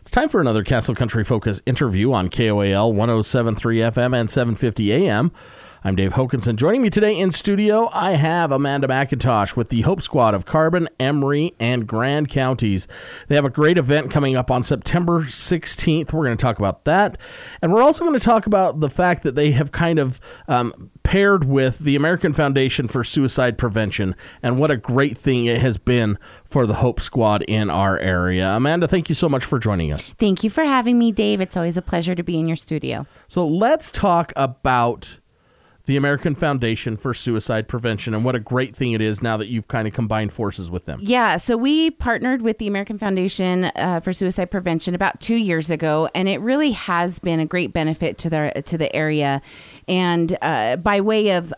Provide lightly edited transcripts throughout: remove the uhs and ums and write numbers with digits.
It's time for another Castle Country Focus interview on KOAL 107.3 FM and 750 AM. I'm Dave Hokanson. Joining me today in studio, I have Amanda McIntosh with the Hope Squad of Carbon, Emery, and Grand counties. They have a great event coming up on September 16th. We're going to talk about that. And we're also going to talk about the fact that they have kind of paired with the American Foundation for Suicide Prevention, and what a great thing it has been for the Hope Squad in our area. Amanda, thank you so much for joining us. Thank you for having me, Dave. It's always a pleasure to be in your studio. So let's talk about the American Foundation for Suicide Prevention and what a great thing it is now that you've kind of combined forces with them. Yeah, so we partnered with the American Foundation for Suicide Prevention about 2 years ago, and it really has been a great benefit to the area. And by way of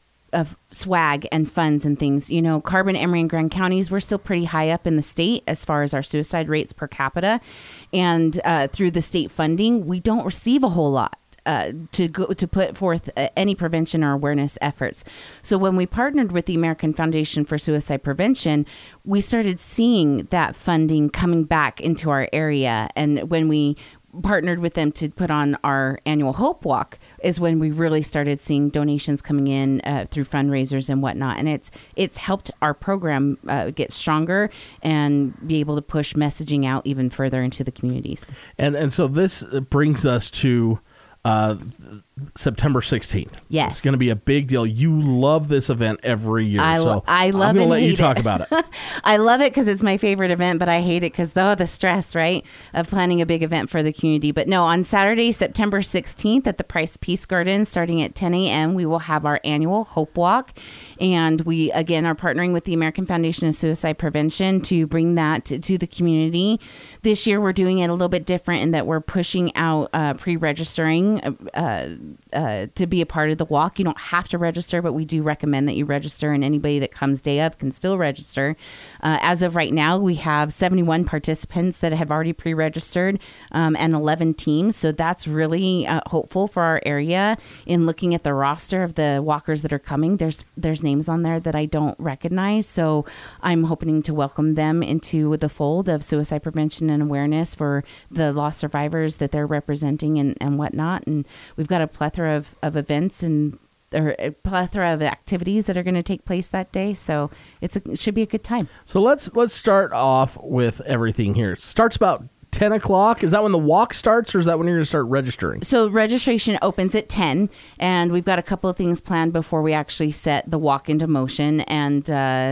swag and funds and things, you know, Carbon, Emery, and Grand counties, we're still pretty high up in the state as far as our suicide rates per capita. And through the state funding, we don't receive a whole lot to put forth any prevention or awareness efforts. So when we partnered with the American Foundation for Suicide Prevention, we started seeing that funding coming back into our area. And when we partnered with them to put on our annual Hope Walk is when we really started seeing donations coming in through fundraisers and whatnot. And it's helped our program get stronger and be able to push messaging out even further into the communities. And so this brings us to September 16th. Yes. It's going to be a big deal. You love this event every year. I love I'm going to let you talk about it. I love it because it's my favorite event, but I hate it because the stress, right, of planning a big event for the community. But no, on Saturday, September 16th at the Price Peace Garden, starting at 10 a.m., we will have our annual Hope Walk. And we, again, are partnering with the American Foundation of Suicide Prevention to bring that to the community. This year, we're doing it a little bit different in that we're pushing out pre-registering to be a part of the walk. You don't have to register, but we do recommend that you register, and anybody that comes day of can still register. As of right now, we have 71 participants that have already pre-registered and 11 teams. So that's really hopeful for our area. In looking at the roster of the walkers that are coming, there's names on there that I don't recognize. So I'm hoping to welcome them into the fold of suicide prevention and awareness for the lost survivors that they're representing and whatnot. And we've got a plethora of events or a plethora of activities that are going to take place that day. So it should be a good time. So let's start off with everything here. It starts about 10 o'clock. Is that when the walk starts, or is that when you're going to start registering? So registration opens at 10, and we've got a couple of things planned before we actually set the walk into motion. And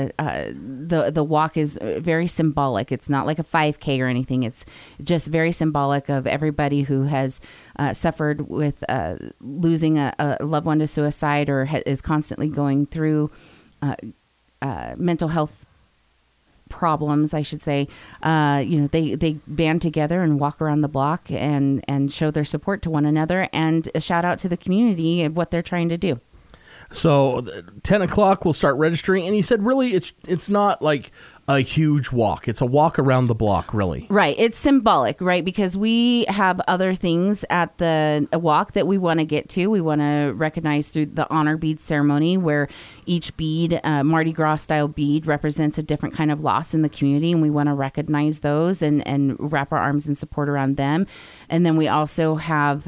the walk is very symbolic. It's not like a 5K or anything. It's just very symbolic of everybody who has suffered with losing a loved one to suicide, or is constantly going through mental health problems, I should say. They band together and walk around the block and show their support to one another, and a shout out to the community of what they're trying to do. So 10 o'clock we'll start registering, and you said really it's not like a huge walk. It's a walk around the block, really. Right. It's symbolic, right? Because we have other things at the walk that we want to get to. We want to recognize through the honor bead ceremony, where each bead, Mardi Gras style bead, represents a different kind of loss in the community, and we want to recognize those and wrap our arms in support around them. And then we also have,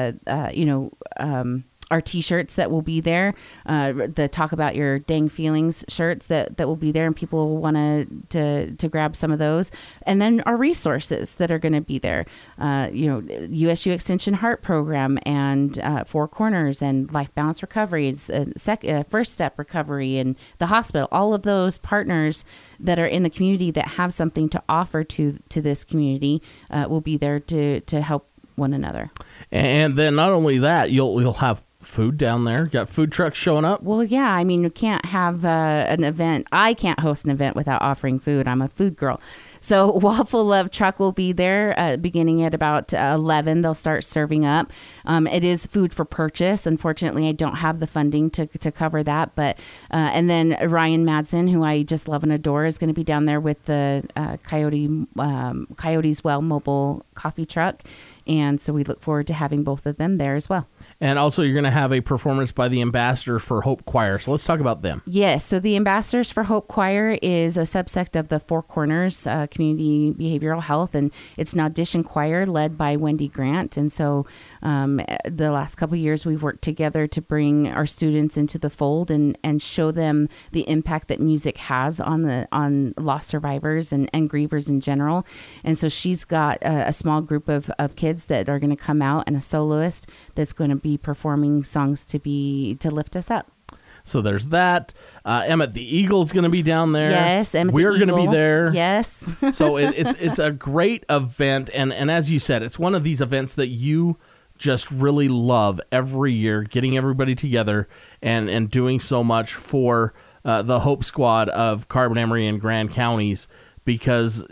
our T-shirts that will be there, the Talk About Your Dang Feelings shirts that will be there, and people will want to grab some of those. And then our resources that are going to be there, USU Extension Heart Program and Four Corners and Life Balance Recoveries, First Step Recovery, and the hospital. All of those partners that are in the community that have something to offer to this community will be there to help one another. And then not only that, you'll have food down there. Got food trucks showing up? Well, yeah. I mean, you can't have an event. I can't host an event without offering food. I'm a food girl. So Waffle Love Truck will be there beginning at about 11. They'll start serving up. It is food for purchase. Unfortunately, I don't have the funding to cover that. But and then Ryan Madsen, who I just love and adore, is going to be down there with the Coyote's Well mobile coffee truck. And so we look forward to having both of them there as well. And also you're going to have a performance by the Ambassadors for Hope Choir. So let's talk about them. Yes. So the Ambassadors for Hope Choir is a subsect of the Four Corners community behavioral health, and it's an audition choir led by Wendy Grant. And so the last couple of years we've worked together to bring our students into the fold and show them the impact that music has on loss survivors and grievers in general. And so she's got a small group of kids that are going to come out, and a soloist that's going to be performing songs to lift us up. So there's that. Emmett the Eagle's going to be down there. Yes, Emmett We're the Eagle. going to be there. Yes. So it's a great event, and as you said, it's one of these events that you just really love every year, getting everybody together and doing so much for the Hope Squad of Carbon, Emery, and Grand counties, because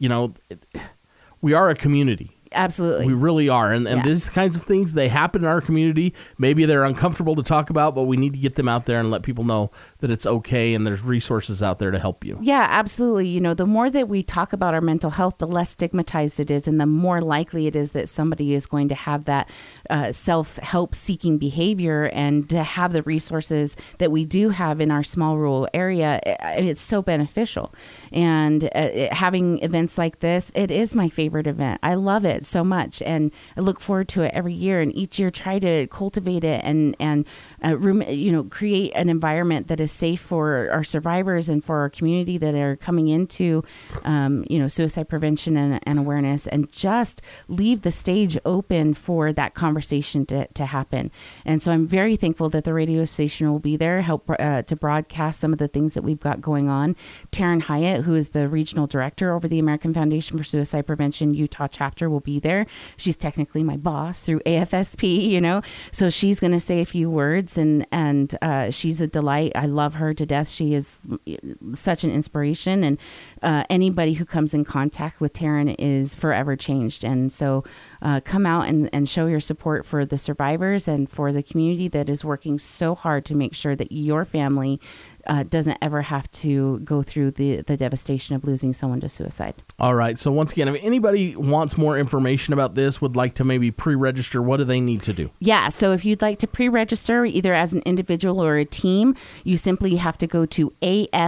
we are a community. Absolutely. We really are. And these kinds of things, they happen in our community. Maybe they're uncomfortable to talk about, but we need to get them out there and let people know that it's okay and there's resources out there to help you. Yeah, absolutely. The more that we talk about our mental health, the less stigmatized it is, and the more likely it is that somebody is going to have that self-help seeking behavior, and to have the resources that we do have in our small rural area. It's so beneficial. And having events like this, it is my favorite event. I love it so much, and I look forward to it every year, and each year try to cultivate it and create an environment that is safe for our survivors and for our community that are coming into suicide prevention and awareness, and just leave the stage open for that conversation to happen. And so I'm very thankful that the radio station will be there, help to broadcast some of the things that we've got going on. Taryn Hyatt, who is the regional director over the American Foundation for Suicide Prevention Utah chapter, will be there. She's technically my boss through AFSP, so she's going to say a few words, and she's a delight. I love her to death. She is such an inspiration, and anybody who comes in contact with Taryn is forever changed. And so come out and show your support for the survivors and for the community that is working so hard to make sure that your family doesn't ever have to go through the devastation of losing someone to suicide. All right. So once again, if anybody wants more information about this, would like to maybe pre-register, what do they need to do? Yeah. So if you'd like to pre-register either as an individual or a team, you simply have to go to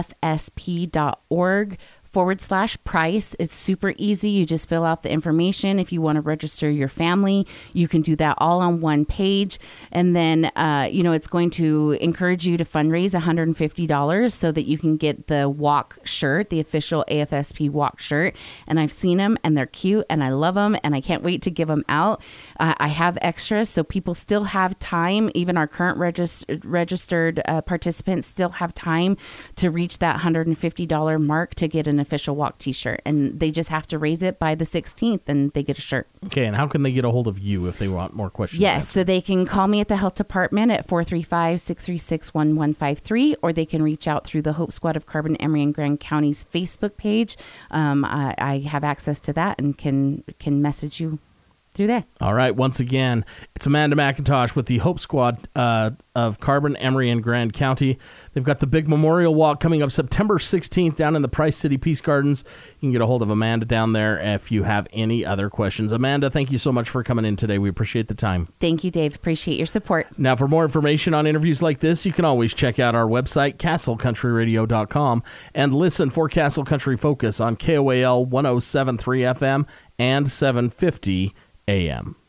afsp.org/price. It's super easy. You just fill out the information. If you want to register your family, you can do that all on one page. And then, it's going to encourage you to fundraise $150 so that you can get the walk shirt, the official AFSP walk shirt. And I've seen them, and they're cute, and I love them, and I can't wait to give them out. I have extras, so people still have time. Even our current registered participants still have time to reach that $150 mark to get an official walk t-shirt, and they just have to raise it by the 16th and they get a shirt. Okay, and how can they get a hold of you if they want more questions? Yes, so they can call me at the health department at 435-636-1153, or they can reach out through the Hope Squad of Carbon, Emery, and Grand County's Facebook page. I have access to that and can message you through there. All right. Once again, it's Amanda McIntosh with the Hope Squad of Carbon, Emery, and Grand County. They've got the big memorial walk coming up September 16th down in the Price City Peace Gardens. You can get a hold of Amanda down there if you have any other questions. Amanda, thank you so much for coming in today. We appreciate the time. Thank you, Dave. Appreciate your support. Now, for more information on interviews like this, you can always check out our website, castlecountryradio.com, and listen for Castle Country Focus on KOAL 107.3 FM and 750 AM.